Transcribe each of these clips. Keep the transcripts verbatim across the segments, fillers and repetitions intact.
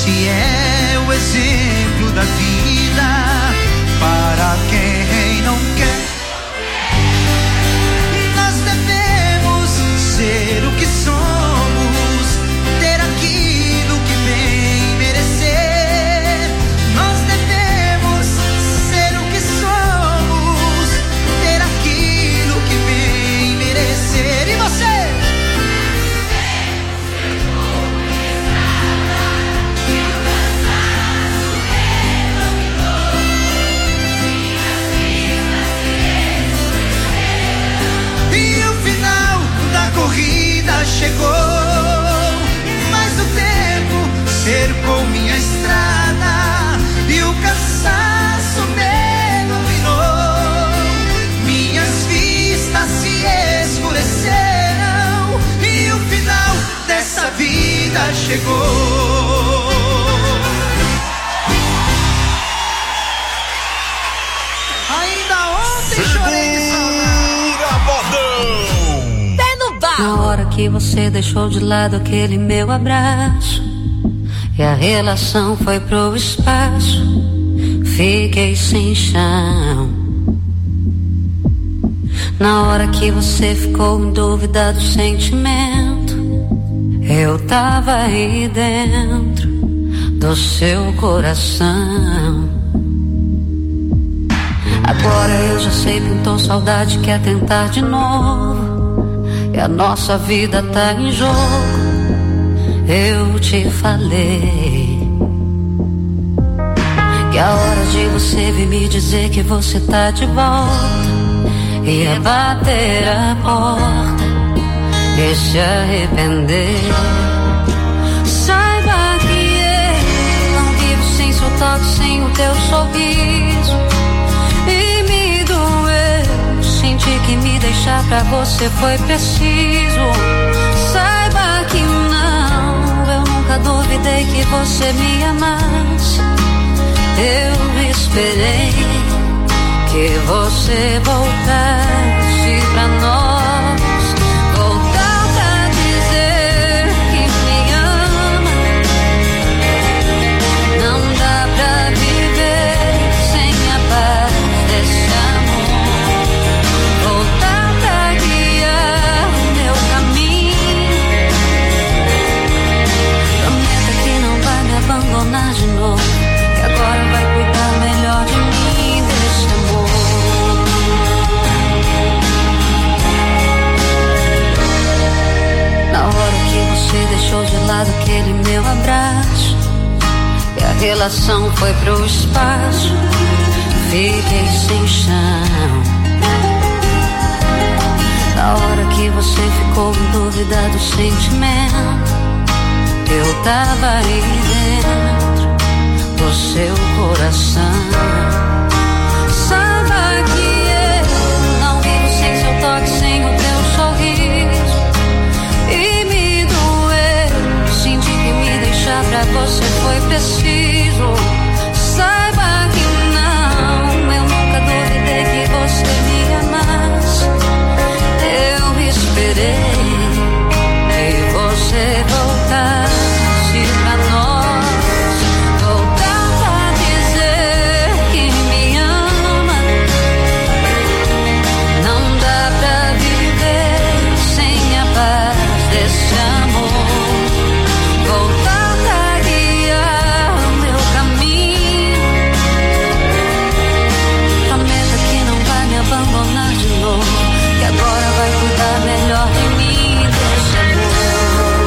Esse é o exemplo da vida para quem não quer. Nós devemos ser o que somos, ter aquilo que bem merecer. Nós devemos ser o que somos, ter aquilo que bem merecer. E você? Corrida chegou, mas o tempo cercou minha estrada e o cansaço me dominou. Minhas vistas se escureceram e o final dessa vida chegou. Ainda ontem chorei de saudade. Na hora que você deixou de lado aquele meu abraço e a relação foi pro espaço, fiquei sem chão. Na hora que você ficou em dúvida do sentimento, eu tava aí dentro do seu coração. Agora eu já sei, pintou saudade, quer tentar de novo. E a nossa vida tá em jogo, eu te falei que a hora de você vir me dizer que você tá de volta ia bater a porta e se arrepender. Saiba que eu não vivo sem seu toque, sem o teu sorriso. Senti que me deixar pra você foi preciso. Saiba que não, eu nunca duvidei que você me amasse. Eu esperei que você voltasse pra nós, voltar pra dizer que me ama. Não dá pra viver sem a paz desse amor. Abandonar de novo, que agora vai cuidar melhor de mim, desse amor. Na hora que você deixou de lado aquele meu abraço e a relação foi pro espaço, fiquei sem chão. Na hora que você ficou em dúvida do sentimento, eu tava aí dentro do seu coração. Saiba que eu não vivo sem seu toque, sem o teu sorriso. E me doeu, senti que me deixar pra você foi preciso. Saiba que não, eu nunca duvidei que você me amasse. Eu esperei que você voltasse pra nós, voltar pra dizer que me ama. Não dá pra viver sem a paz desse amor. Voltar pra guiar o meu caminho. Prometa que não vai me abandonar de novo, que agora vai cuidar melhor de mim, desse amor.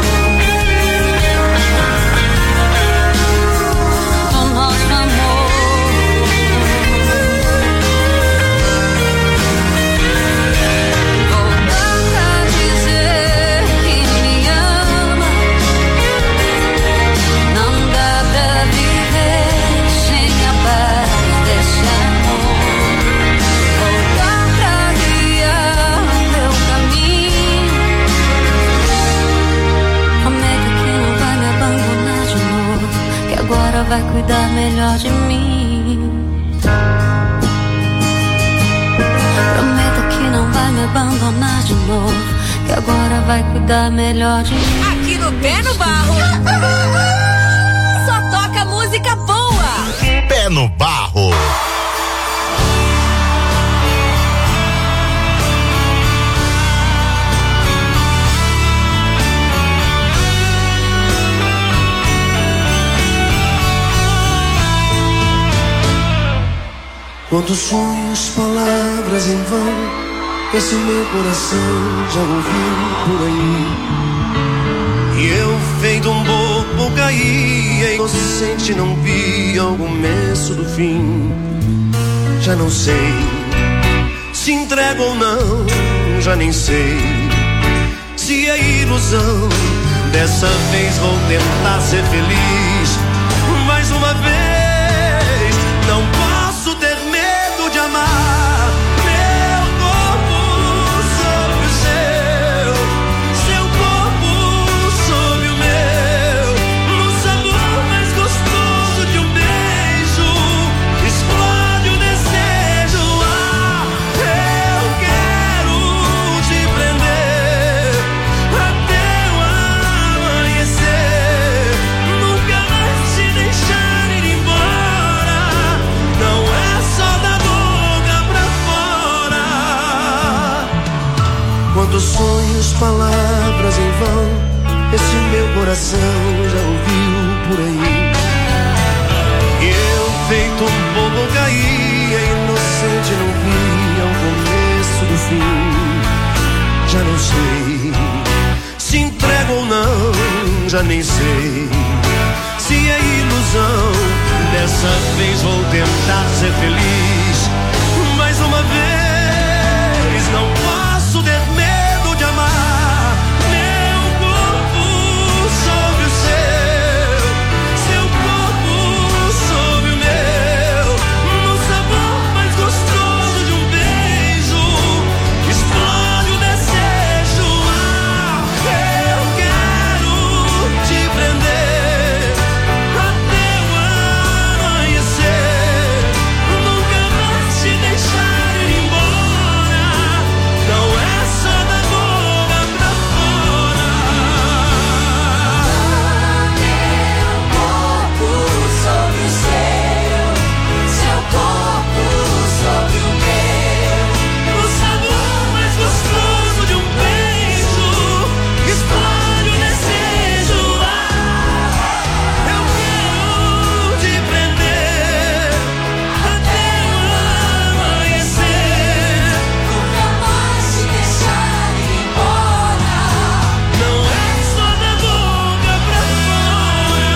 Vai cuidar melhor de mim. Prometa que não vai me abandonar de novo, que agora vai cuidar melhor de mim. Aqui no Pé no Barro só Pé no Barro. Quantos sonhos, palavras em vão, esse meu coração já ouviu por aí. E eu, feito um bobo, caí, inocente, não vi ao começo do fim. Já não sei se entrego ou não, já nem sei se é ilusão. Dessa vez vou tentar ser feliz, mais uma vez. Não posso ter medo de amar. Meu corpo sobre o seu, seu corpo sobre o meu. No sabor mais gostoso de um beijo explode o desejo. Ah, eu quero te prender até o amanhecer, nunca mais te deixar ir embora. Não é só da boca pra fora. Quantos sonhos, palavras em vão, esse meu coração já ouviu por aí. E eu, feito um bobo, caí, inocente, não vi ao começo do fim. Já não sei se entrego ou não, já nem sei se é ilusão. Dessa vez vou tentar ser feliz, mais uma vez. Não posso ter medo de amar. Meu corpo sobre o seu, seu corpo sobre o meu. No sabor mais gostoso de um beijo explode o desejo. Ah, eu quero te prender até o amanhecer, nunca mais te deixar ir embora. Não é só da boca pra fora. Meu corpo sobre o seu, seu corpo sobre o meu. O sabor mais gostoso de um beijo explode o desejo. Ah, eu quero te prender até o amanhecer, Nunca mais te deixar ir embora. não é só da boca pra fora.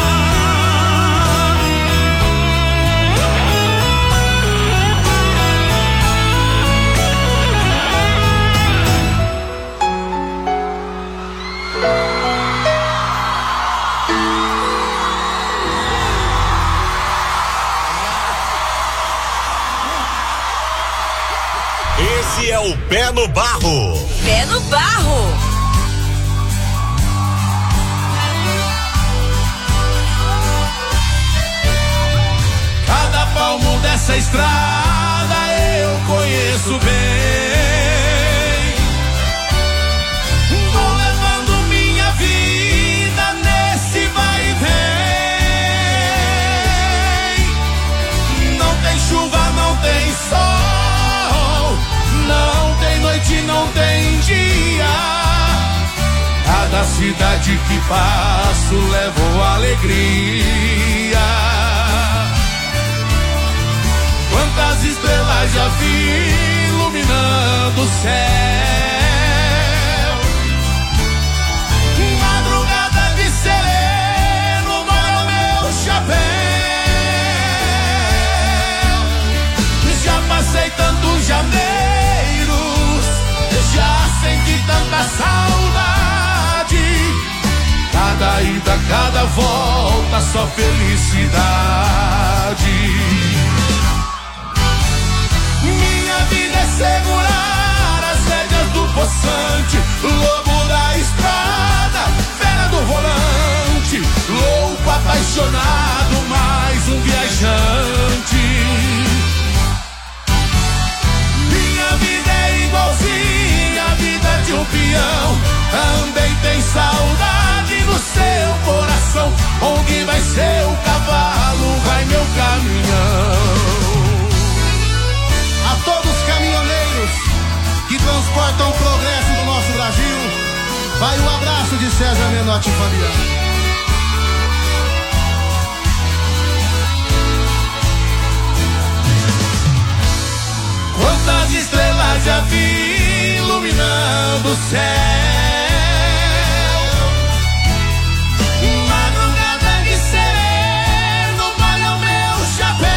Esse é o Pé no Barro. Pé no Barro. Cada palmo dessa estrada eu conheço bem. Vou levando minha vida nesse vai e vem. Não tem chuva, não tem sol, não tem noite, não tem dia. Cada cidade que passo levo alegria. Quantas estrelas já vi iluminando o céu. Madrugada de sereno molha o meu chapéu. Já passei tantos janeiros, já senti tanta saudade. Cada ida, cada volta, só felicidade. Minha vida é segurar as rédeas do poçante, lobo da estrada, fera do volante, louco, apaixonado, mais um viajante. Minha vida é igualzinha a vida de um peão, também tem saudade no seu coração. Onde vai ser o cavalo, vai meu caminhão. César Menotti e Fabiano. Quantas estrelas já vi iluminando o céu, madrugada de sereno molha o meu chapéu.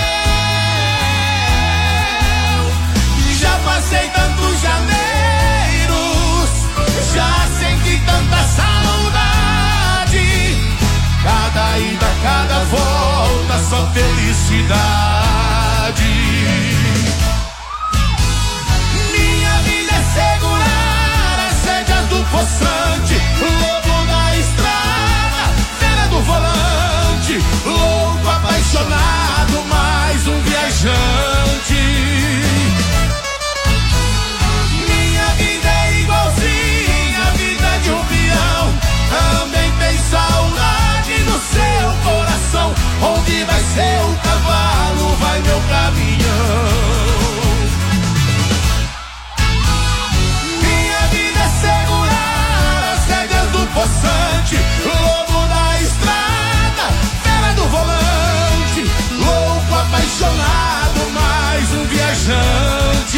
Já passei tantos janeiros, já senti tanta saudade. Cada ida, cada volta, só felicidade. Poçante, lobo na estrada, fera do volante, louco, apaixonado, mais um viajante. Minha vida é igualzinha a vida de um peão, também tem saudade no seu coração. Onde vai seu cavalo, vai meu caminhão. Poçante, lobo na estrada, fera do volante, louco, apaixonado, mais um viajante.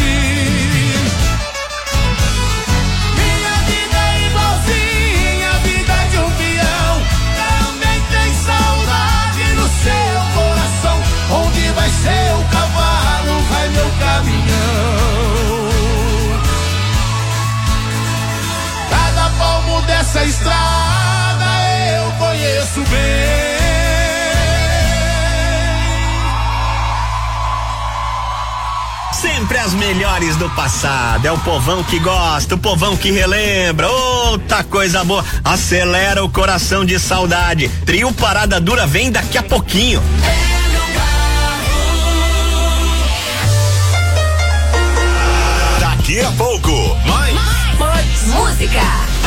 Minha vida é igualzinha a vida de um peão, também tem saudade no seu coração. Onde vai seu cavalo, vai meu caminhão. Cada palmo dessa estrada eu conheço bem. Sempre as melhores do passado. É o povão que gosta, o povão que relembra. Outra coisa boa. Acelera o coração de saudade. Trio Parada Dura vem daqui a pouquinho. Daqui a pouco, mais, mais, mais música.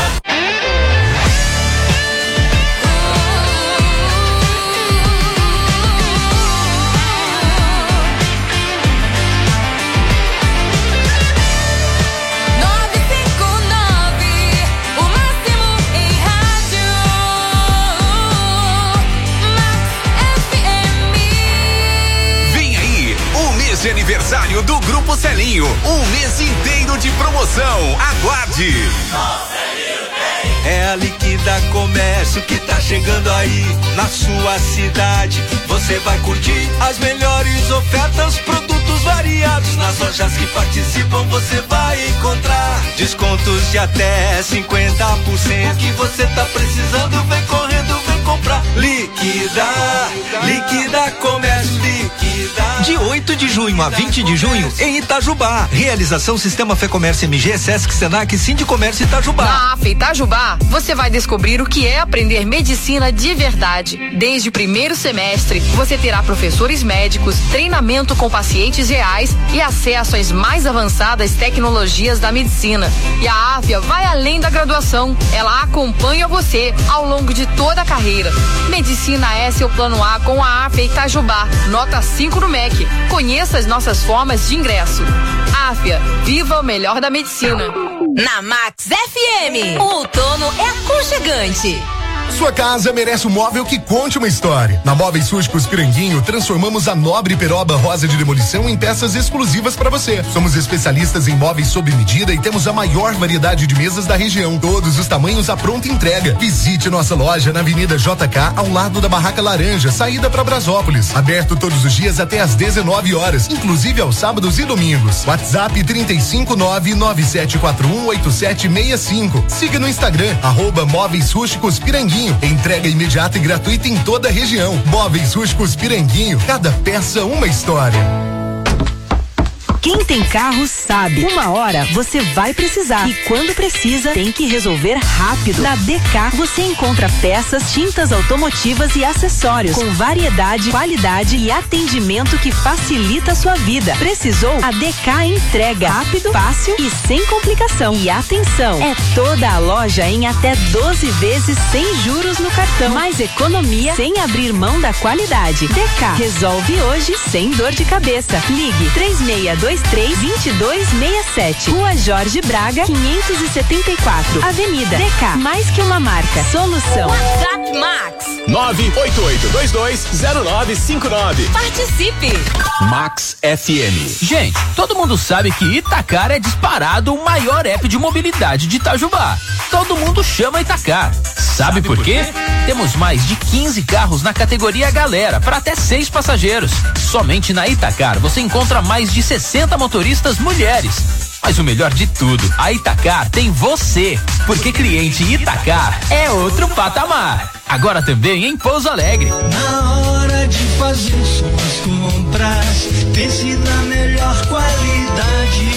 De aniversário do Grupo Celinho, um mês inteiro de promoção. Aguarde! É a Liquida Comércio que tá chegando aí na sua cidade. Você vai curtir as melhores ofertas, produtos variados. Nas lojas que participam você vai encontrar descontos de até cinquenta por cento. O que você tá precisando, vem correndo, vem comprar. Liquida, Liquida Comércio, Liquida. De oito de junho a vinte de junho em Itajubá. Realização Sistema Fé Comércio M G, Sesc, Senac, Sindicomércio Itajubá. Na A F Itajubá, você vai descobrir o que é aprender medicina de verdade. Desde o primeiro semestre, você terá professores médicos, treinamento com pacientes reais e acesso às mais avançadas tecnologias da medicina. E a Áfia vai além da graduação. Ela acompanha você ao longo de toda a carreira. Medicina é seu plano A com a Áfia Itajubá. Nota cinco no M E C. Conheça as nossas formas de ingresso. Áfia, viva o melhor da medicina. Na Max F M, o outono é aconchegante. Sua casa merece um móvel que conte uma história. Na Móveis Rústicos Piranguinho, transformamos a nobre peroba rosa de demolição em peças exclusivas para você. Somos especialistas em móveis sob medida e temos a maior variedade de mesas da região. Todos os tamanhos à pronta entrega. Visite nossa loja na Avenida J K, ao lado da Barraca Laranja, saída para Brasópolis. Aberto todos os dias até às dezenove horas, inclusive aos sábados e domingos. WhatsApp trinta e cinco nove nove sete quatro um oito sete seis cinco. Siga no Instagram, arroba Móveis Rústicos Piranguinho. Entrega imediata e gratuita em toda a região. Móveis Rústicos Piranguinho, cada peça uma história. Quem tem carro sabe, uma hora você vai precisar e quando precisa tem que resolver rápido. Na D K você encontra peças, tintas automotivas e acessórios com variedade, qualidade e atendimento que facilita a sua vida. Precisou? A D K entrega rápido, fácil e sem complicação. E atenção, é toda a loja em até doze vezes sem juros no cartão. Mais economia sem abrir mão da qualidade. D K resolve hoje sem dor de cabeça. Ligue três seis dois dois três, dois dois seis sete. Rua Jorge Braga, quinhentos e setenta e quatro. Avenida D K. Mais que uma marca. Solução. WhatsApp Max. nove oito oito dois dois zero nove cinco nove. Participe. Max F M. Gente, todo mundo sabe que Itacar é disparado o maior app de mobilidade de Itajubá. Todo mundo chama Itacar. Sabe por quê? Temos mais de quinze carros na categoria Galera para até seis passageiros. Somente na Itacar você encontra mais de sessenta motoristas mulheres. Mas o melhor de tudo, a Itacar tem você, porque cliente Itacar é outro patamar. Agora também em Pouso Alegre. Na hora de fazer suas compras, pense na melhor qualidade.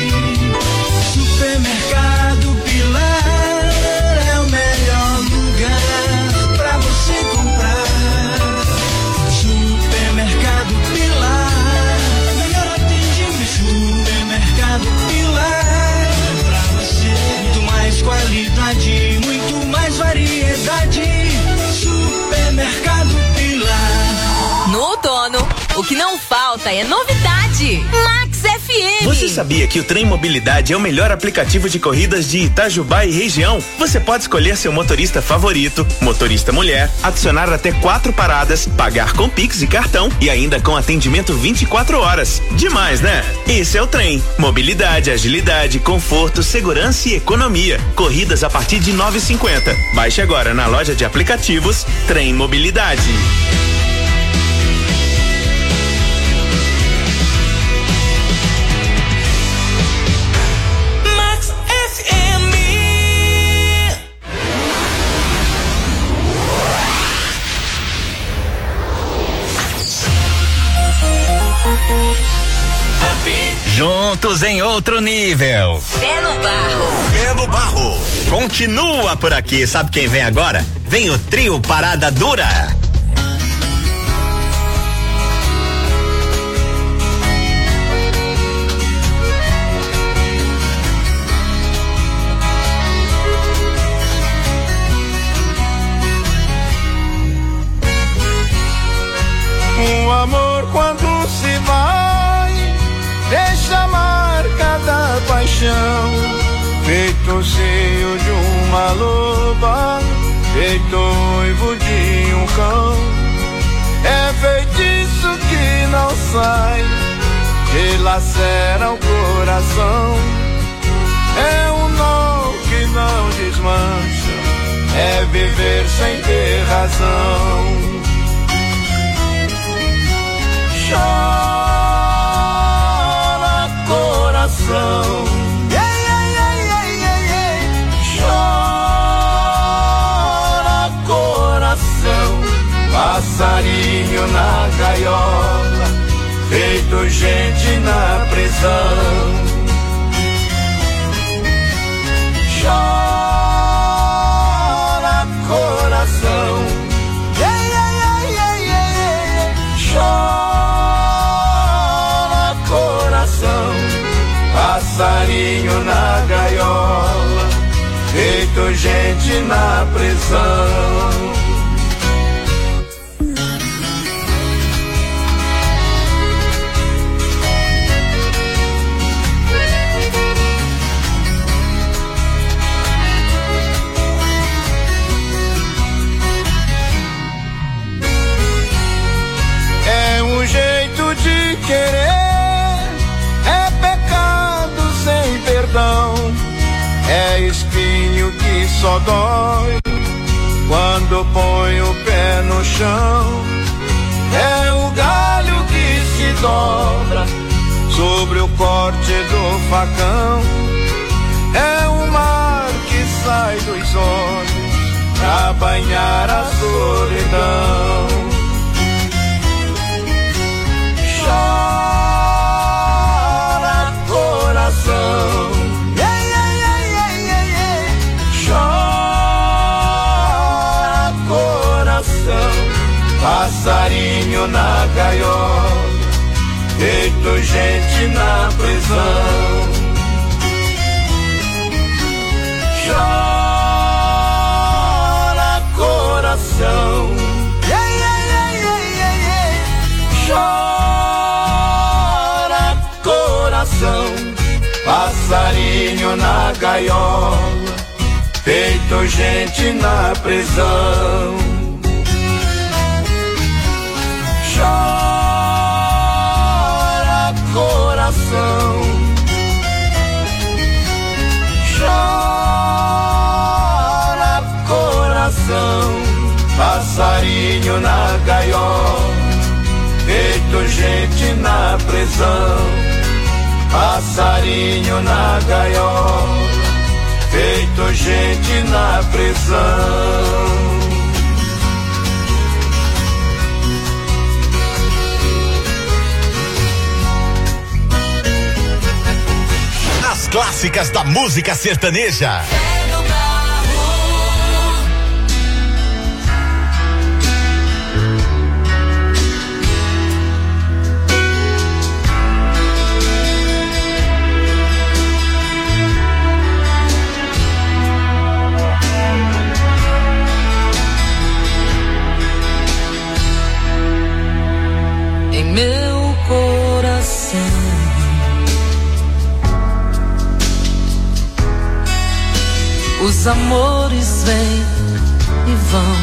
Supermercado Pilar é o melhor lugar pra você comprar. Supermercado Pilar, melhor atendimento. Supermercado Pilar, pra você muito mais qualidade, muito mais variedade. Supermercado Pilar. No outono, o que não falta é novidade. Max F M. Você sabia que o Trem Mobilidade é o melhor aplicativo de corridas de Itajubá e região? Você pode escolher seu motorista favorito, motorista mulher, adicionar até quatro paradas, pagar com Pix e cartão e ainda com atendimento vinte e quatro horas. Demais, né? Esse é o Trem. Mobilidade, agilidade, conforto, segurança e economia. Corridas a partir de nove e cinquenta. Baixe agora na loja de aplicativos Trem Mobilidade. Juntos em outro nível. Pé no barro. Pé no barro. Continua por aqui. Sabe quem vem agora? Vem o trio Parada Dura. Um amor quando se vai, deixa a marca da paixão, feito o seio de uma loba, feito noivo de um cão. É feitiço que não sai, que lacera o coração. É um nó que não desmancha, é viver sem ter razão. Chora coração, yeah, yeah, yeah, yeah, yeah, yeah. Chora coração, passarinho na gaiola, feito gente na prisão. Chora coração, yeah, yeah, yeah, yeah, yeah, yeah. Chora passarinho na gaiola, feito gente na prisão. É um jeito de querer, é espinho que só dói quando põe o pé no chão. É o galho que se dobra sobre o corte do facão. É o mar que sai dos olhos pra banhar a solidão. Chora coração, passarinho na gaiola, feito gente na prisão. Chora coração, yeah, yeah, yeah, yeah, yeah, yeah. Chora coração. passarinho na gaiola, feito gente na prisão. Chora coração, chora coração, passarinho na gaiola, feito gente na prisão. Passarinho na gaiola, feito gente na prisão. As clássicas da música sertaneja. Meu coração, os amores vêm e vão.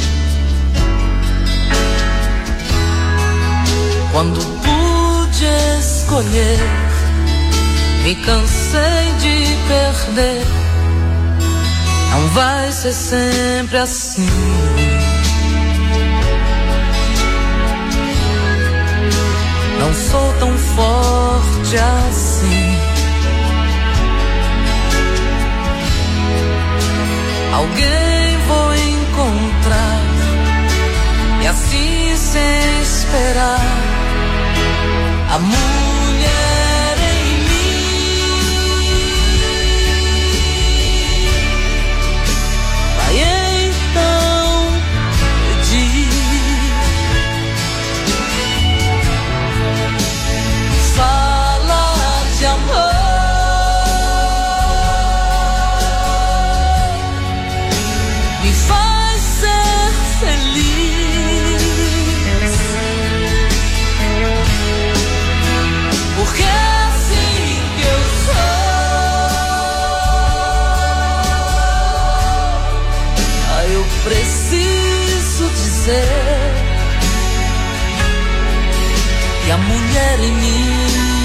Quando pude escolher, me cansei de perder. Não vai ser sempre assim. Não sou tão forte assim. Alguém vou encontrar e assim sem esperar a mulher em mim vai então pedir. Fala de amor, me faz ser feliz, porque é assim que eu sou. Ah, eu preciso dizer que a mulher em mim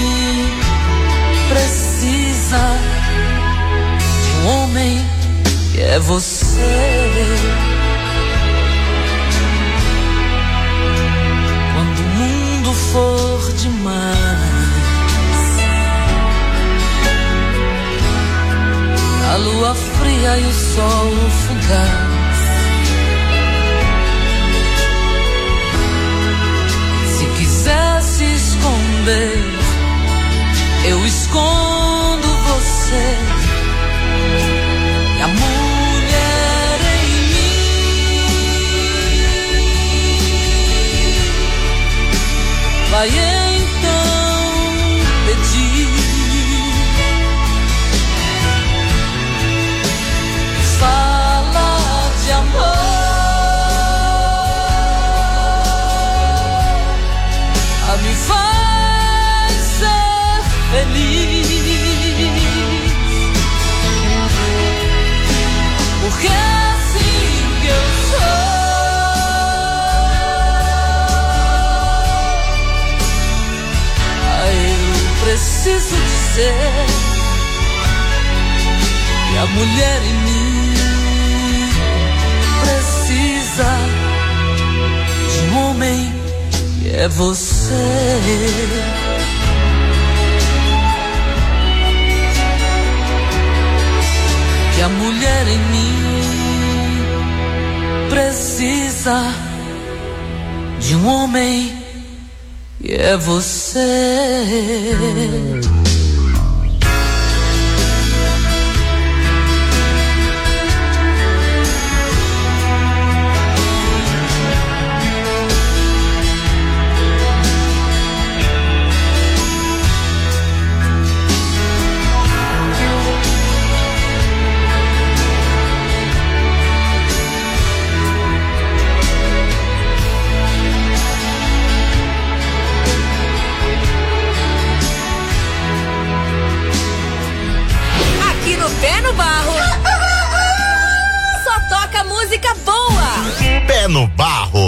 precisa de um homem que é você. Quando o mundo for demais, a lua fria e o sol fugaz, se quiser se esconder, eu escondo você. E a mulher em mim vai então pedir. Fala de amor, a me faz ser feliz, porque é assim que eu sou. Ah, eu preciso dizer que a mulher em mim precisa de um homem que é você. Que a mulher em mim precisa de um homem que é você. carro.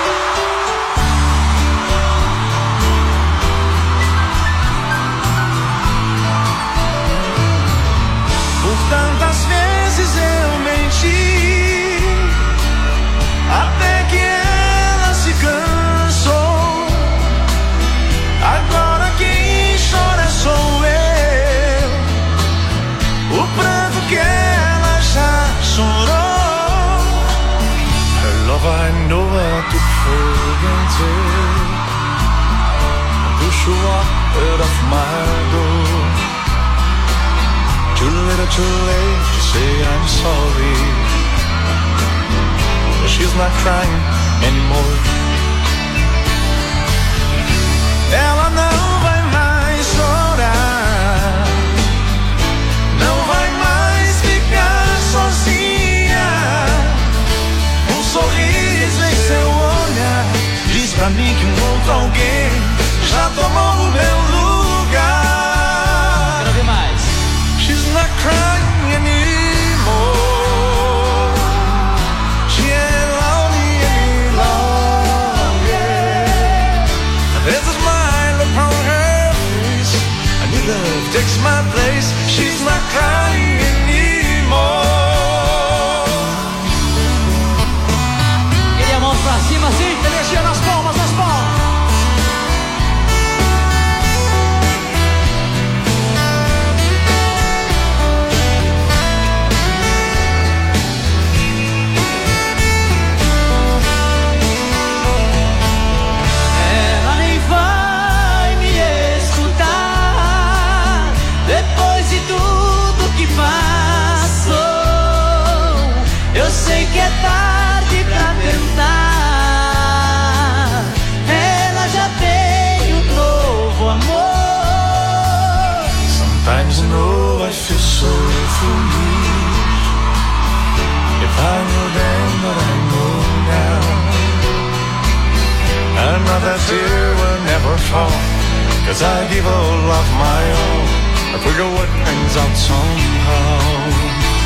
Por tantas vezes eu menti, até que ela se cansou. Agora quem chora sou eu, o pranto que ela já chorou. Her love I know I took for granted, to show up out of my door. Too little, too late to say I'm sorry. She's not crying anymore. Ela não vai mais chorar, não vai mais ficar sozinha. Um sorriso em seu olhar diz pra mim que um outro alguém já tomou o meu lugar. Quero ver mais. She's not crying anymore. She ain't lonely any longer. There's a smile upon her face, a new love takes my place. She's not crying anymore. Queria a mão pra cima assim, mexer nas palmas, nas palmas. Eu sei que é tarde pra tentar. Ela já tem um novo amor. Sometimes I know I feel so foolish. If I knew then what I know now, I know that tear will never fall, 'cause I give all of my all. I figure what ends out somehow.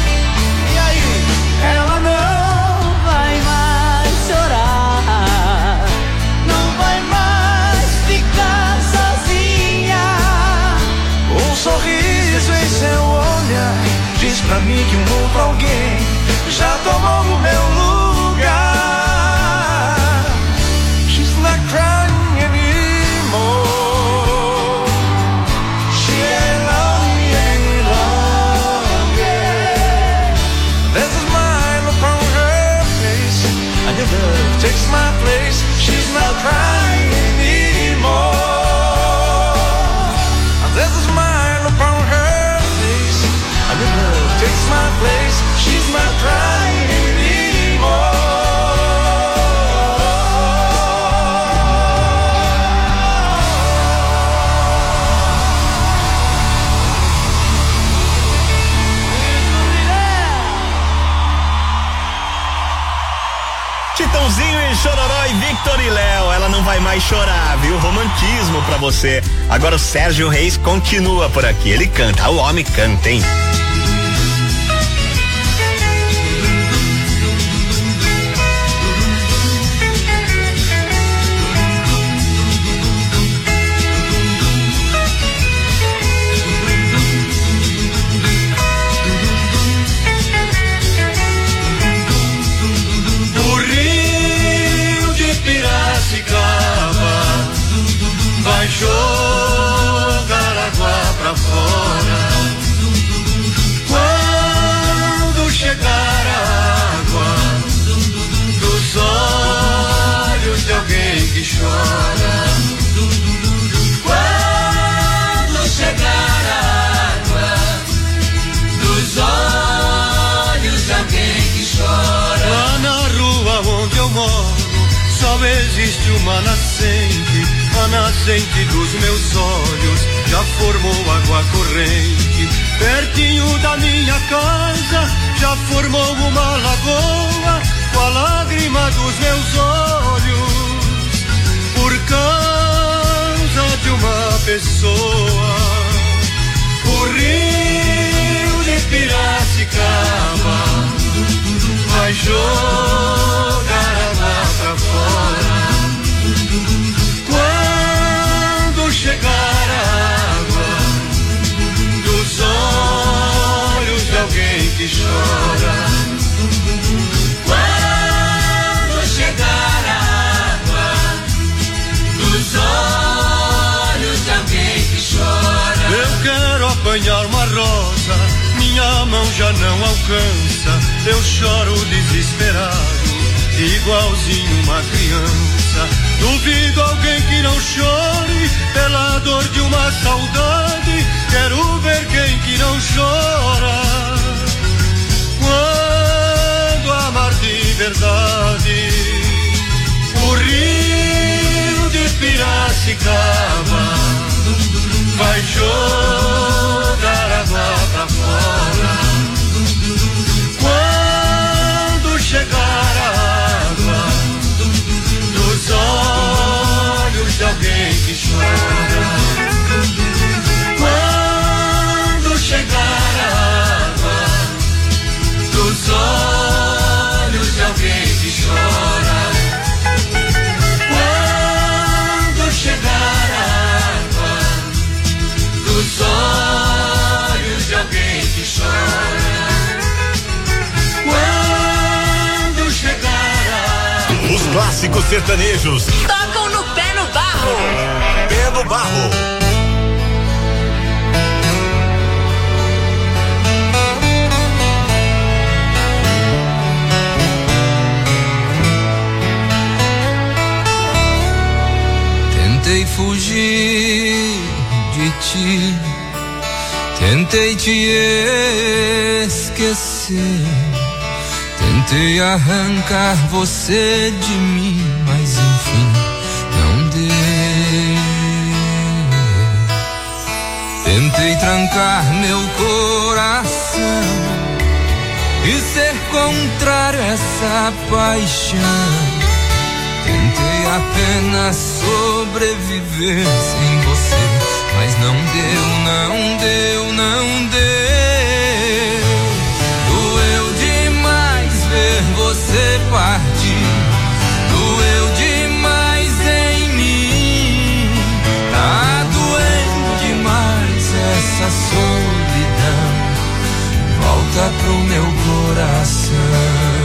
Ela não vai mais chorar, não vai mais ficar sozinha. Um sorriso em seu olhar diz pra mim que um outro alguém já tomou o meu lugar. She's not crying anymore. She ain't lonely any longer. There's a love takes my place. She's not crying anymore. There's a smile upon her face. And the love takes my place. She's not crying anymore. Chitãozinho e Chororó e Victor e Léo, ela não vai mais chorar, viu? Romantismo pra você. Agora o Sérgio Reis continua por aqui, ele canta, o homem canta, hein? Vai jogar água pra fora. Quando chegar a água dos olhos de alguém que chora. Quando chegar a água dos olhos de alguém que chora. Lá na rua onde eu moro só existe uma nascente. A nascente dos meus olhos já formou água corrente. Pertinho da minha casa já formou uma lagoa com a lágrima dos meus olhos. Por causa de uma pessoa, o rio de Piracicaba vai jogar água pra fora. ganhar uma rosa, minha mão já não alcança. Eu choro desesperado, igualzinho uma criança. Duvido alguém que não chore pela dor de uma saudade. Quero ver quem que não chora quando amar de verdade. O rio de Piracicaba vai jogar água pra fora quando chegar a água dos olhos de alguém que chora. Quando chegar a água dos olhos de alguém que chora. Quando chegar a água dos olhos de alguém que chora. Quando chegar a... Os clássicos sertanejos tocam no Pé no Barro. Pé no Barro. Tentei fugir de ti, tentei te esquecer, tentei arrancar você de mim, mas enfim não deu. Tentei trancar meu coração e ser contrário a essa paixão. Tentei apenas sobreviver sem você, mas não deu, não deu, não deu. Doeu demais ver você partir, doeu demais em mim. Tá doendo demais essa solidão, volta pro meu coração.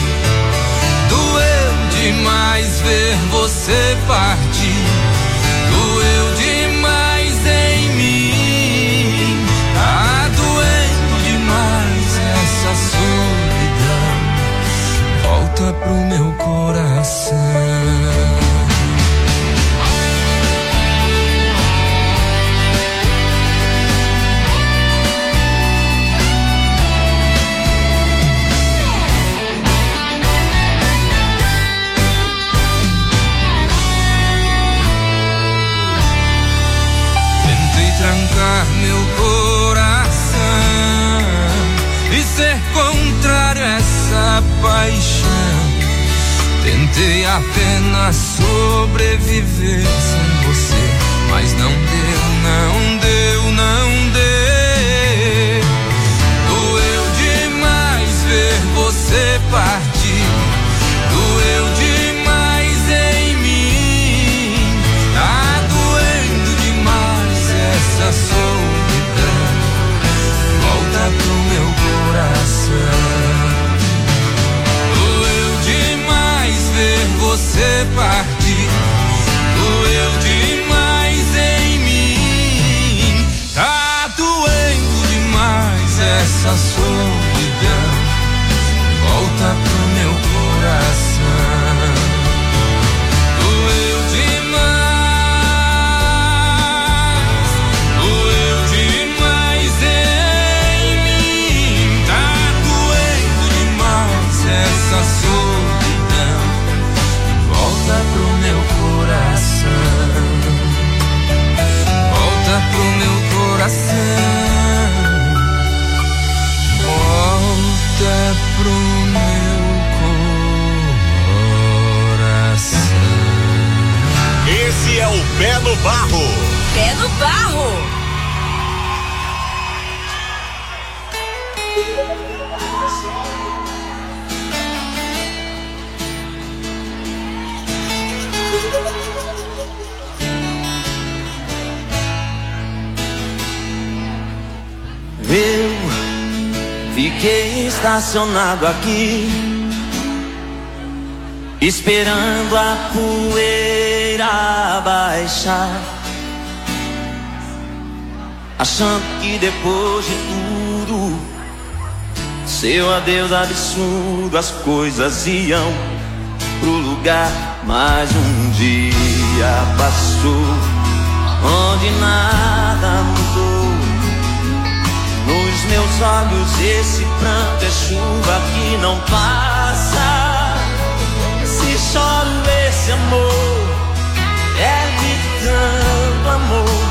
Demais ver você partir, doeu demais em mim. Tá doendo demais essa solidão, volta pro meu coração. Trancar meu coração e ser contrário a essa paixão. Tentei apenas sobreviver sem você, mas não deu, não deu, não deu. Doeu demais ver você partir, doeu demais em mim. Tá doendo demais essa solidão, volta pro meu coração. Doeu demais ver você partir, doeu demais em mim. Tá doendo demais essa solidão, volta pro meu coração. Doeu demais, doeu demais em mim. Tá doendo demais essa solidão, volta pro meu coração. Volta pro meu coração. Volta pro meu coração. Esse é o Pé no Barro. Pé no Barro. Eu fiquei estacionado aqui, esperando a poeira baixar. achando que depois de tudo, seu adeus absurdo, as coisas iam pro lugar. Mas um dia passou, onde nada mudou. Nos meus olhos esse pranto é chuva que não passa. Se choro esse amor, é de tanto amor.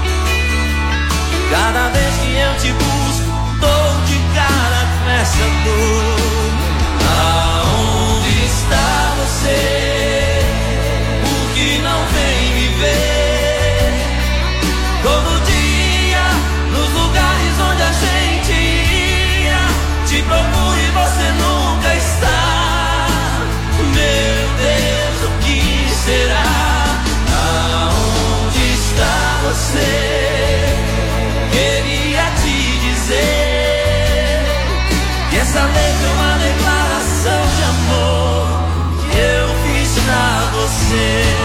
Cada vez que eu te busco, dou de cara com essa dor. Aonde está você? Por que não vem me ver? Todo dia, nos lugares onde a gente ia, te procuro e você nunca está. Meu Deus, o que será? Aonde está você? Queria te dizer que essa letra é uma declaração de amor que eu fiz pra você.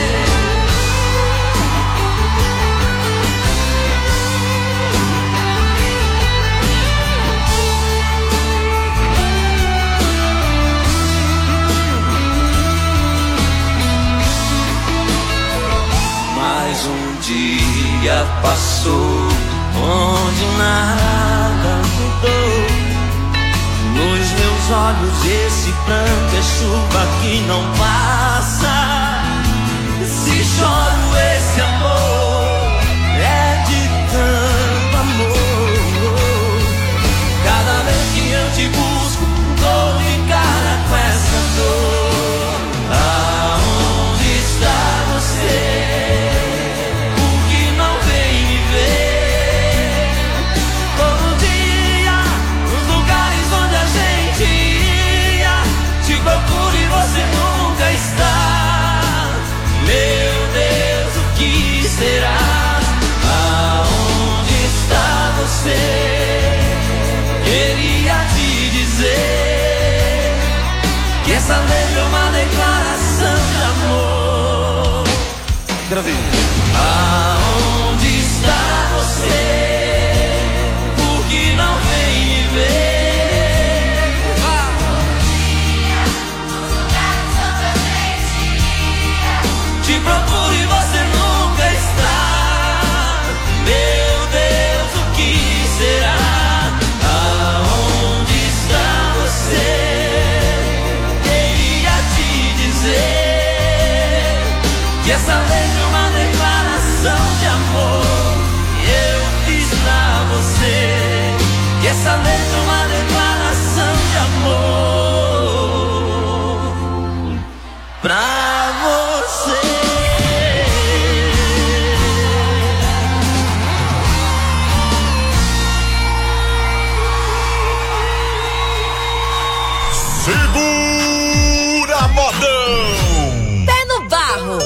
Mais um dia passou, onde nada mudou. Nos meus olhos esse pranto é chuva que não passa. Se choro esse amor, é de tanto amor. Cada vez que eu te busco, dou de cara com essa dor. Aonde está você? Procuro e você nunca está. Meu Deus, o que será? Aonde está você? Queria te dizer que essa letra é uma declaração de amor. Gravei. Aonde está você? Por que não vem me ver? Te procuro e você nunca está. Meu Deus, o que será? Aonde está você? Queria te dizer que essa letra é uma declaração de amor que eu fiz pra você. Que essa letra é uma declaração de amor pra você. Segura, modão! Pé no barro!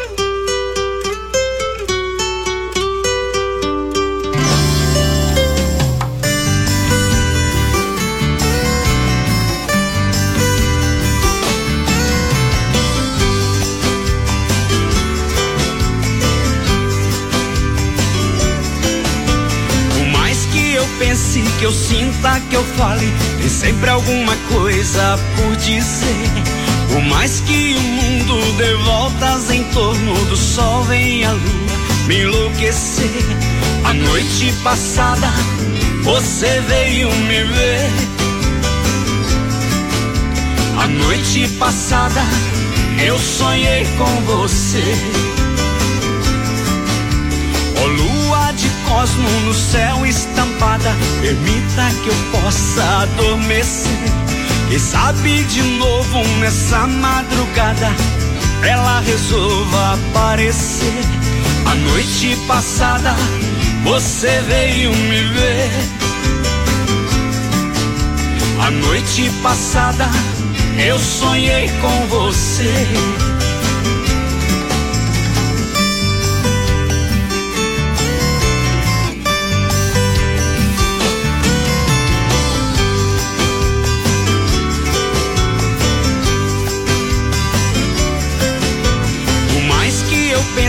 Pense, que eu sinta, que eu fale, tem sempre alguma coisa por dizer. Por mais que o mundo dê voltas em torno do sol, vem a lua me enlouquecer. A noite passada você veio me ver. A noite passada eu sonhei com você. Ó lua de cosmo no céu estampada, permita que eu possa adormecer. Quem sabe de novo nessa madrugada ela resolva aparecer. A noite passada você veio me ver. A noite passada eu sonhei com você.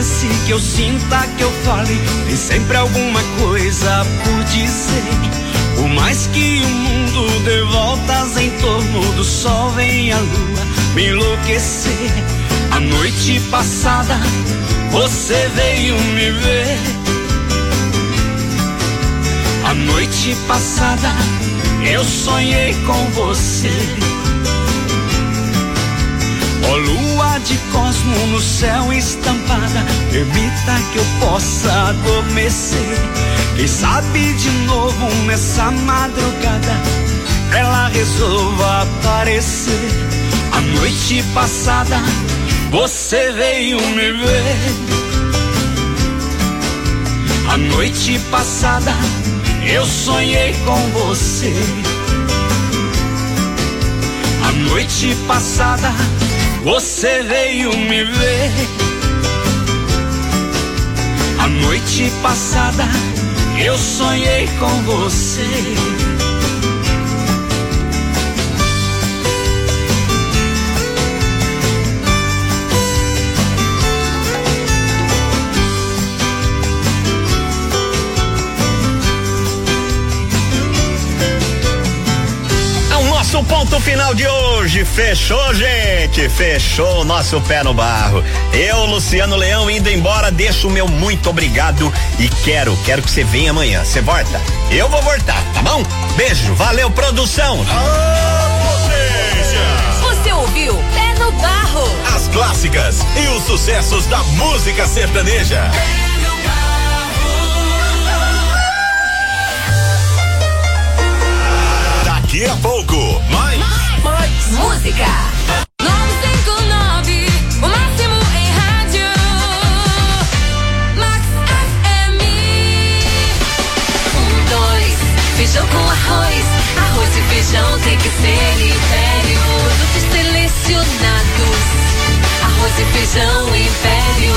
pense, que eu sinta, que eu fale, tem sempre alguma coisa por dizer. Por mais que o mundo dê voltas em torno do sol, vem a lua me enlouquecer. A noite passada você veio me ver. A noite passada eu sonhei com você. Ó lua de cosmo no céu estampada, permita que eu possa adormecer. Quem sabe de novo nessa madrugada ela resolva aparecer. A noite passada você veio me ver. A noite passada eu sonhei com você. A noite passada você veio me ver. A noite passada eu sonhei com você. Nosso ponto final de hoje, fechou, gente, fechou o nosso pé no barro. Eu, Luciano Leão, indo embora, deixo o meu muito obrigado e quero, quero que você venha amanhã. Você volta? Eu vou voltar, tá bom? Beijo, valeu, produção. Você ouviu Pé no Barro. As clássicas e os sucessos da música sertaneja. Daqui a pouco, mais, mais, mais música. nove cinco nove, o máximo em rádio. Max F M. Um, dois, feijão com arroz. Arroz e feijão tem que ser Império. Produtos selecionados. Arroz e feijão Império.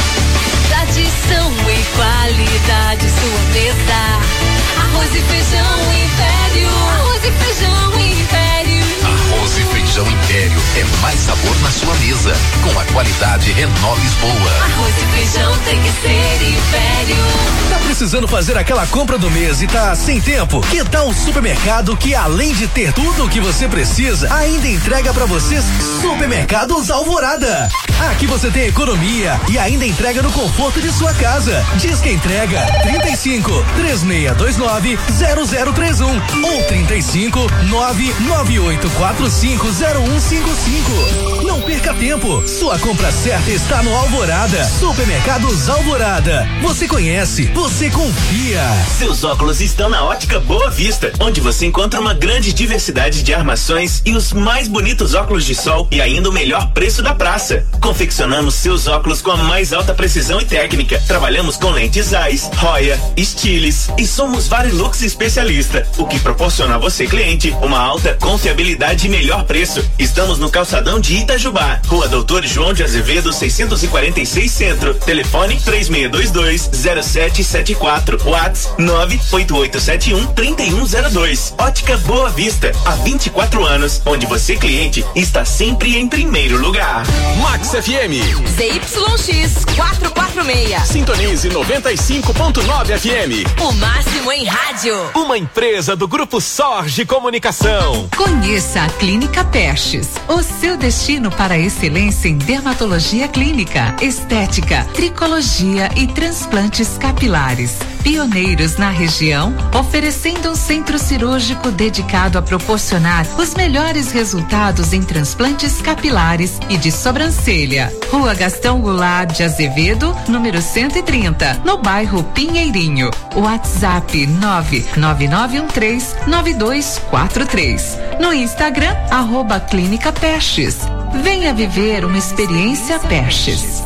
Tradição e qualidade, sua mesa. Arroz e feijão Império. Arroz e feijão Império. Arroz e feijão Império é mais sabor na sua mesa. Com a qualidade Renault Lisboa. Arroz e feijão tem que ser Império. Tá precisando fazer aquela compra do mês e tá sem tempo? Que tal um supermercado que, além de ter tudo o que você precisa, ainda entrega pra vocês? Supermercados Alvorada. Aqui você tem economia e ainda entrega no conforto de sua casa. Diz que entrega trinta e cinco, três seis dois nove, zero zero três um ou trinta e cinco, nove nove oito quatro cinco zero um cinco cinco. Não perca tempo. Sua compra certa está no Alvorada. Supermercados Alvorada. Você conhece, você confia. Seus óculos estão na Ótica Boa Vista, onde você encontra uma grande diversidade de armações e os mais bonitos óculos de sol e ainda o melhor preço da praça. Confeccionamos seus óculos com a mais alta precisão e técnica. Trabalhamos com lentes Zeiss, Roya, Stiles e somos Varilux especialista, o que proporciona a você, cliente, uma alta confiabilidade e melhor preço. Estamos no calçadão de Itajubá, Rua Doutor João de Azevedo, seiscentos e quarenta e seis Centro. Telefone três seis dois dois, zero sete sete quatro. WhatsApp nove oito oito sete um, três um zero dois. Ótica Boa Vista, há vinte e quatro anos, onde você, cliente, está sempre em primeiro lugar. Max F M. Z Y X quatrocentos e quarenta e seis. Sintonize noventa e cinco ponto nove F M. O máximo em rádio. Uma empresa do Grupo Sorge Comunicação. Conheça a Clínica Pestes, o seu destino para a excelência em dermatologia clínica, estética, tricologia e transplantes capilares. Pioneiros na região, oferecendo um centro cirúrgico dedicado a proporcionar os melhores resultados em transplantes capilares e de sobrancelha. Rua Gastão Goulart de Azevedo, número cento e trinta, no bairro Pinheirinho. WhatsApp nove nove nove um três nove dois quatro três. No Instagram, arroba Clínica Pestes. Venha viver uma experiência Pestes.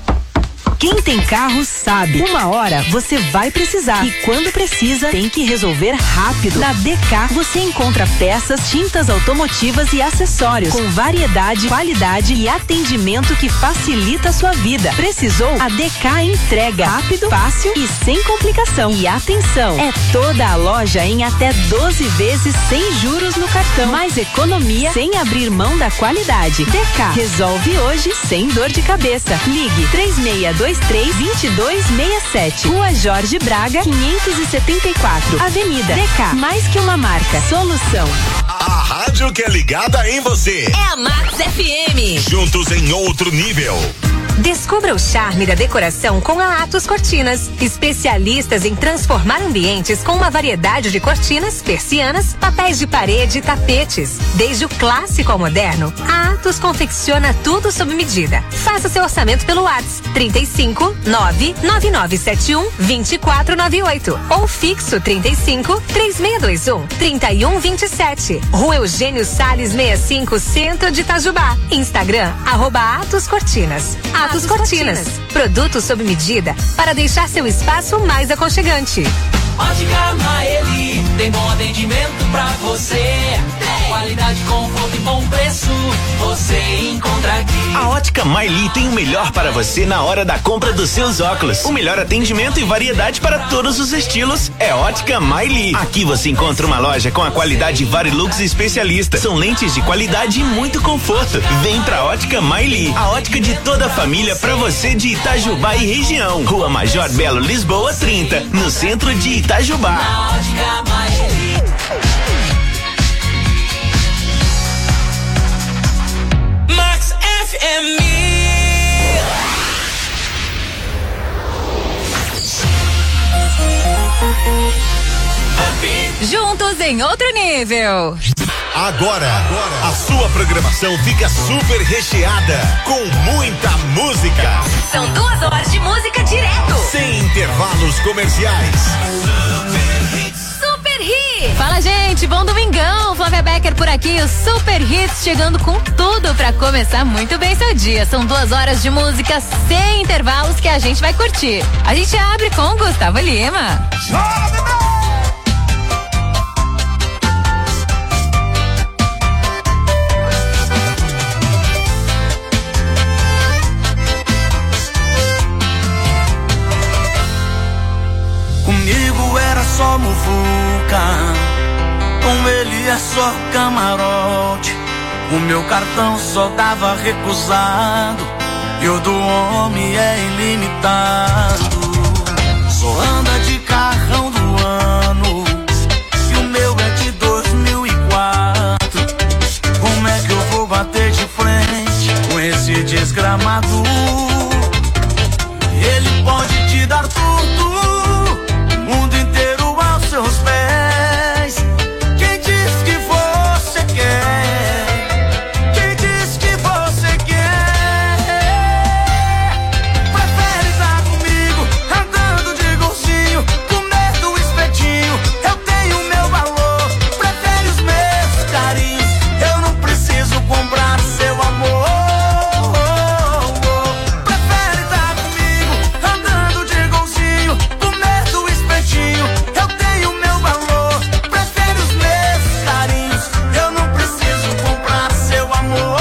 Quem tem carro sabe. Uma hora você vai precisar. E quando precisa, tem que resolver rápido. Na D K você encontra peças, tintas automotivas e acessórios com variedade, qualidade e atendimento que facilita a sua vida. Precisou? A D K entrega rápido, fácil e sem complicação. E atenção, é toda a loja em até doze vezes sem juros no cartão. Mais economia sem abrir mão da qualidade. D K resolve hoje sem dor de cabeça. Ligue três seis dois dois três, dois dois seis sete. Rua Jorge Braga, quinhentos e setenta e quatro. Avenida D K. Mais que uma marca. Solução. A rádio que é ligada em você. É a Max F M. Juntos em outro nível. Descubra o charme da decoração com a Atos Cortinas, especialistas em transformar ambientes com uma variedade de cortinas, persianas, papéis de parede e tapetes. Desde o clássico ao moderno, a Atos confecciona tudo sob medida. Faça seu orçamento pelo WhatsApp trinta e cinco, nove nove nove sete um, dois quatro nove oito ou fixo trinta e cinco, três seis dois um, trinta e um vinte e sete. Rua Eugênio Salles sessenta e cinco, Centro de Itajubá. Instagram, arroba Atos Cortinas. Atos Cortinas, produtos sob medida para deixar seu espaço mais aconchegante. Ótica Maeli, tem bom atendimento pra você. Qualidade, conforto e bom preço, você encontra aqui. A Ótica Maeli tem o melhor para você na hora da compra dos seus óculos. O melhor atendimento e variedade para todos os estilos é Ótica Maeli. Aqui você encontra uma loja com a qualidade Varilux especialista. São lentes de qualidade e muito conforto. Vem pra Ótica Maeli, a ótica de toda a família pra você de Itajubá e região. Rua Major Belo Lisboa trinta, no centro de Itajubá. Na Ótica Maeli. Max F M. Juntos em outro nível. Agora, agora, a sua programação fica super recheada com muita música. São duas horas de música direto. Sem intervalos comerciais. Super Hits. Fala, gente, bom domingão. Flávia Becker por aqui, o Super Hits chegando com tudo pra começar muito bem seu dia. São duas horas de música sem intervalos que a gente vai curtir. A gente abre com Gustavo Lima. Comigo era só muvuca, com ele é só camarote. O meu cartão só dava recusado e o do homem é ilimitado. Só anda de carrão do ano e o meu é de dois mil e quatro. Como é que eu vou bater de frente com esse desgramado? Ele pode te dar tudo, seus pés. Quem diz que você quer? Quem diz que você quer? Prefere estar comigo andando de golzinho, comer do espetinho. Eu tenho meu valor. Prefere os meus carinhos. Eu não preciso comprar seu amor. Prefere estar comigo andando de golzinho, comer do espetinho. Eu tenho meu valor, prefere os meus carinhos. Eu não preciso comprar seu amor.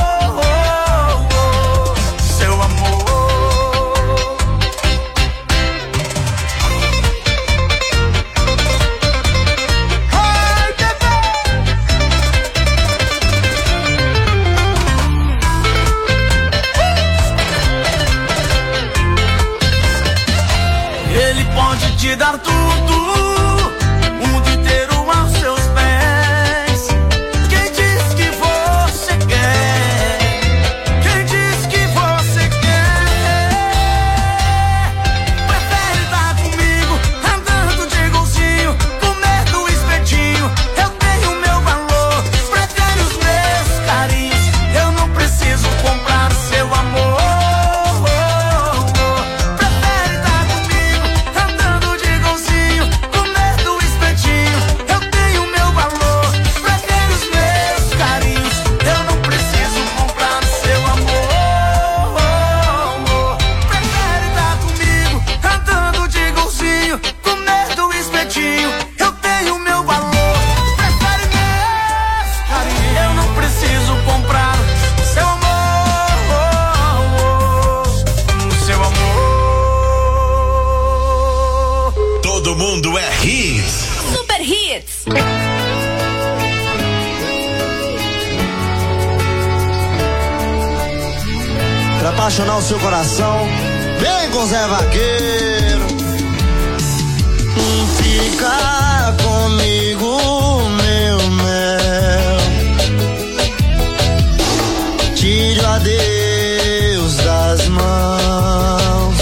Seu amor. Ai, bebê. Ele pode te dar tudo, o mundo inteiro aos seus pés. Quem diz que você quer? Quem diz que você quer? Prefere estar comigo andando de golzinho, comer do espetinho. Eu tenho meu valor. Prefere os meus carinhos. Eu não preciso comprar seu amor. Prefere estar comigo andando de golzinho, comer do espetinho. Eu tenho meu valor. Prefere os meus carinhos. Eu não preciso comprar seu amor. Prefere estar comigo andando de golzinho, comer do espetinho. Eu tenho meu valor. Prefere meus carinhos. Eu não preciso comprar seu amor. Seu amor. Todo mundo é hits. Super Hits. Pra apaixonar o seu coração, Vem com Zé Vaqueiro. Fica comigo, meu mel. Tire o adeus das mãos.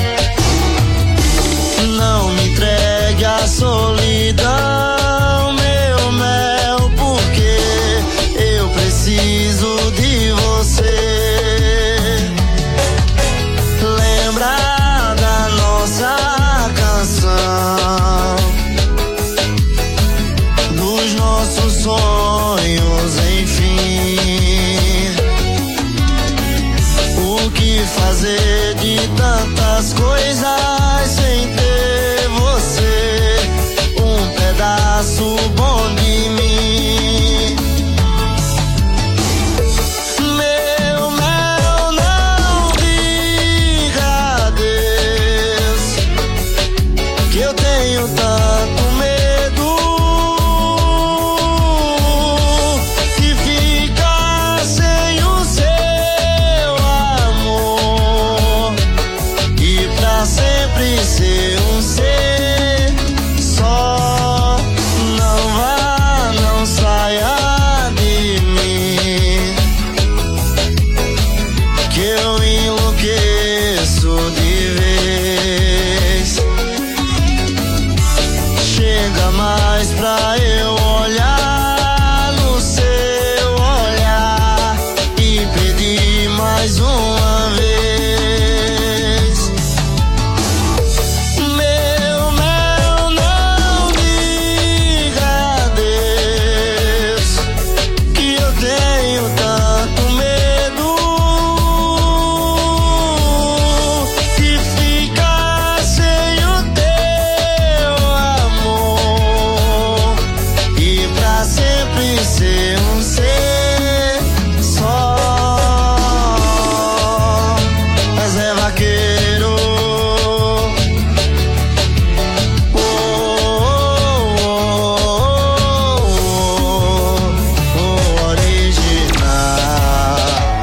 Não me entregue a solidão, meu mel, porque eu preciso de você. Lembra da nossa canção, dos nossos sonhos, enfim. O que fazer de tantas coisas sem ter você, um pedaço bom de mim. Meu mel, não diga adeus, que eu tenho tanto medo de ficar sem o seu amor e pra sempre ser um ser só. Não vá, não saia de mim, que eu enlouqueço de vez. Chega mais pra eu olhar no seu olhar e pedir mais uma vez. Meu mel, não diga adeus, que eu tenho tanto medo de ficar sem o teu amor e pra sempre ser um ser só. Mas é vaqueiro. Oh, oh, oh, oh, oh, original.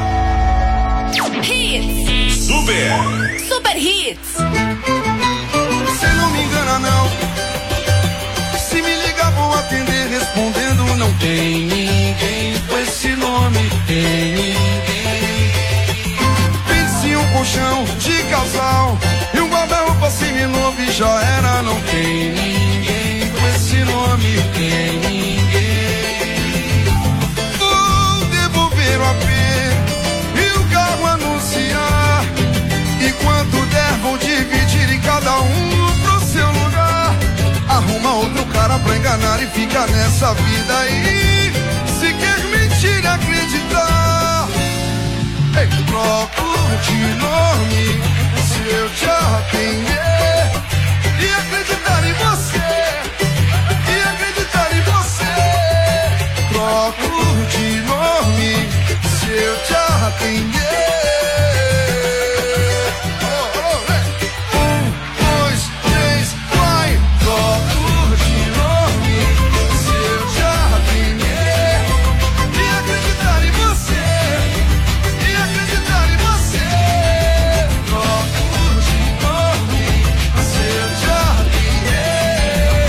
Hits. Super. Super Hits. Você não me engana não, se me ligar vou atender respondendo. Não tem ninguém com esse nome, tem ninguém. Pense em um colchão de casal e um guarda-roupa seminovo e já era. Não tem ninguém com esse nome, tem ninguém. Vou devolver o A P e o carro anunciar, e quanto der vou dividir em cada um pro seu lugar. Arruma outro cara pra enganar e fica nessa vida aí. Se quer mentir, acreditar. Ei, procuro de nome, se eu te atender e acreditar em você, e acreditar em você. Procuro de nome, se eu te atender. Oh, oh, hey. Um, dois, três, vai. Procuro de nome, se eu te atender e acreditar em você, e acreditar em você. Procuro de nome, se eu te atender.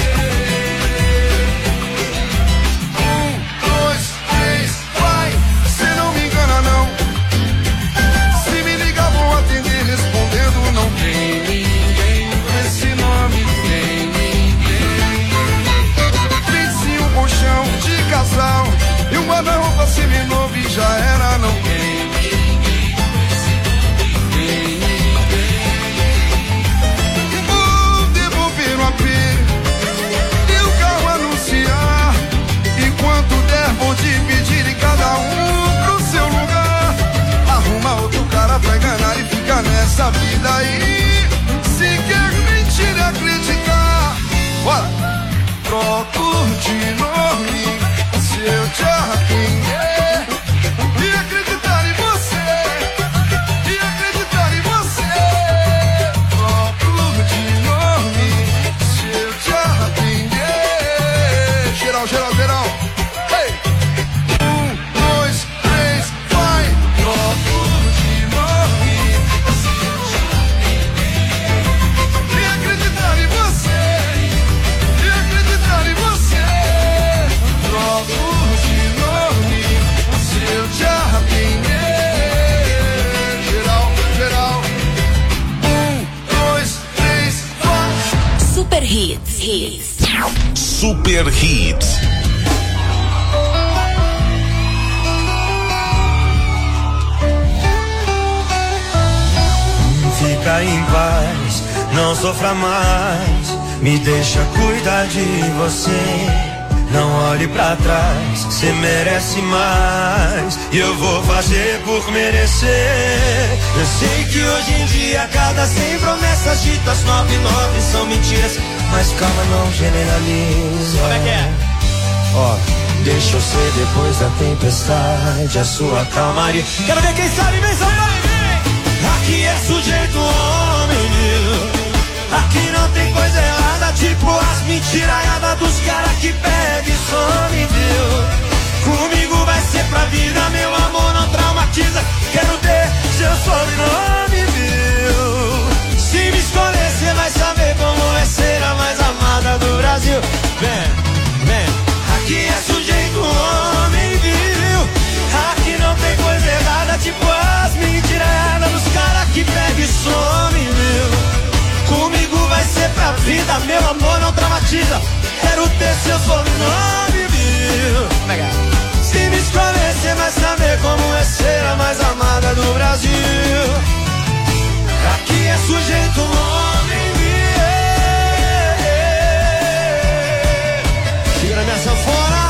Um, dois, três, vai. Cê não me engana não, se me ligar vou atender respondendo. Não tem ninguém com esse nome, tem ninguém. Pense em um colchão de casal e um guarda-roupa seminovo e já era. Não tem ninguém com esse nome, tem ninguém. Vou devolver o A P e o carro anunciar, e quanto der vou dividir em cada um pro seu lugar. Arruma outro cara pra enganar e fica nessa vida aí. Se quer mentir e acreditar, bora. Procuro de nome, se eu te atender e acreditar em você, e acreditar em você. Procuro de nome, se eu te atender. Geral, geral, geral. Hey! Um, dois, três, vai. Procuro de nome, se eu te atender. Hits. Super Hits. Fica em paz, não sofra mais, me deixa cuidar de você. Não olhe pra trás, cê merece mais, e eu vou fazer por merecer. Eu sei que hoje em dia cada cem promessas ditas, nove nove são mentiras, mas calma, não generaliza. Como é que é? Ó, deixa eu ser depois da tempestade a sua calmaria. Quero ver quem sabe, vem, sabe, aqui é sujeito homem, viu? Aqui não tem coisa errada, tipo as mentiraiadas dos caras que pega e some, viu? Comigo vai ser pra vida, meu amor não traumatiza. Quero ter seu sobrenome, viu? Se me escolher, cê vai saber como é ser a mais amada do Brasil. Vem, vem, aqui é sujeito homem, viu? Aqui não tem coisa errada, tipo as mentiraiadas dos caras que pega e some, viu? Comigo vai ser pra vida, meu amor não traumatiza. Quero ter seu sobrenome, viu? Se me escolher, cê vai saber como é ser a mais amada do Brasil. Aqui é sujeito homem, viu? Segura minha sanfona.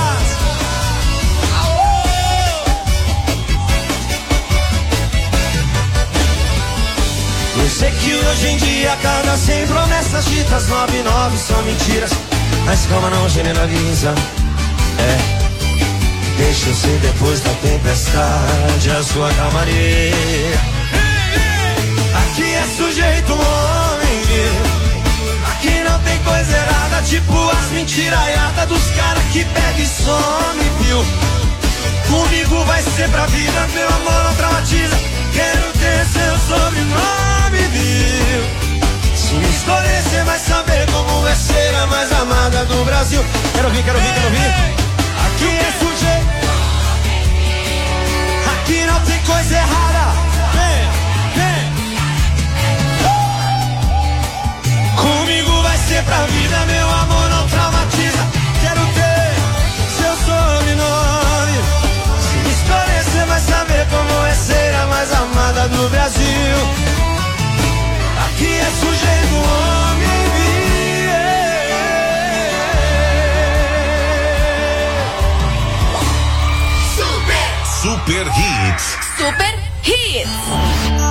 Eu sei que hoje em dia cada cem promessas ditas, nove nove são mentiras, mas calma, não generaliza. É, deixa eu ser depois da tempestade a sua calmaria. Aqui é sujeito homem, viu? Aqui não tem coisa errada, tipo as mentiraiadas dos caras que pega e some, viu? Comigo vai ser pra vida, meu amor não traumatiza. Quero ter seu sobrenome, viu? Se me escolher, cê vai saber como é ser a mais amada do Brasil. Quero ouvir, quero ouvir, quero ouvir. Aqui é sujeito, aqui não tem coisa errada. Vem, vem. Comigo vai ser pra vida, meu amor não traumatiza. Quero ter seu sobrenome. Se me escolher, cê vai saber como é ser a mais amada do Brasil. Aqui é sujeito homem, Super Hits. Super Hits.